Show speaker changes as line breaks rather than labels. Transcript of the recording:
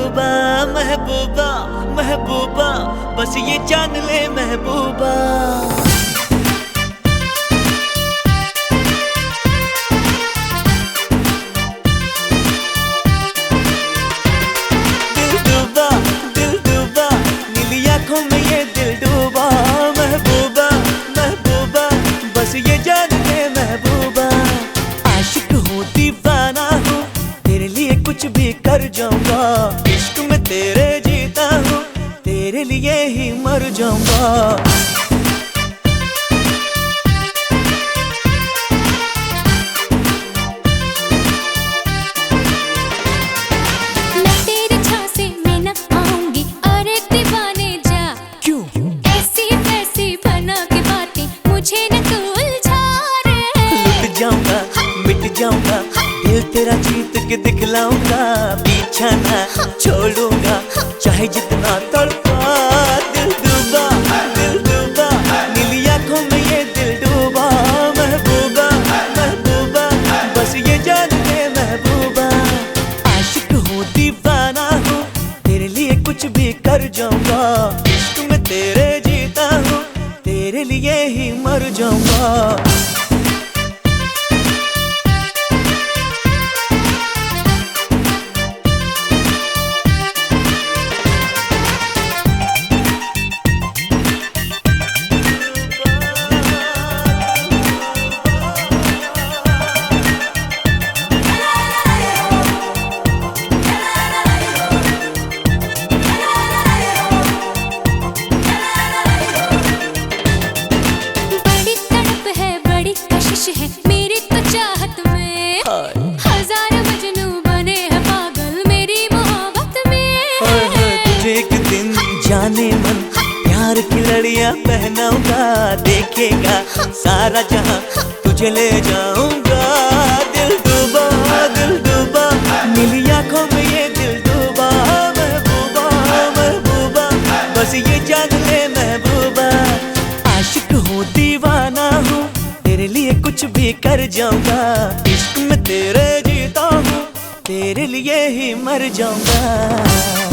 महबूबा महबूबा महबूबा, बस ये जान ले महबूबा। दिल डूबा नीली आंखों में ये दिल डूबा। महबूबा महबूबा, बस ये जान ले महबूबा। आशिक हूँ दीवाना हूँ, तेरे लिए कुछ भी कर जाऊंगा। इश्क में तेरे जीता हूँ, तेरे लिए ही मर जाऊंगा।
मैं तेरे झांसे में न आऊंगी, अरे दीवाने जा।
क्यों
ऐसी वैसी बना के बातें मुझे न तू उलझा रे।
लुट जाऊंगा मिट जाऊंगा, दिल तेरा जीत के दिखलाऊंगा। पीछा ना छोड़ूंगा, चाहे जितना तड़पा। दिल डूबा नीली आंखों में ये दिल डूबा। महबूबा महबूबा, बस ये जान ले महबूबा। आशिक हूँ दीवाना हूँ, तेरे लिए कुछ भी कर जाऊंगा। इश्क में तेरे जीता हूँ, तेरे लिए ही मर जाऊंगा।
है मेरी तो चाहत में, हजार मजनू बने हैं पागल मेरी मोहब्बत में।
तुझे एक दिन जाने मन प्यार की लड़ियां पहनाऊंगा। देखेगा सारा जहां, तुझे ले जाऊंगा। दिल डूबा नीली आंखों में ये दिल डूबा। महबूबा महबूबा, बस ये जान ले महबूबा। आशिक हूँ दीवाना हूँ, तेरे लिए कुछ भी कर जाऊंगा। इश्क में तेरे जीता हूँ, तेरे लिए ही मर जाऊंगा।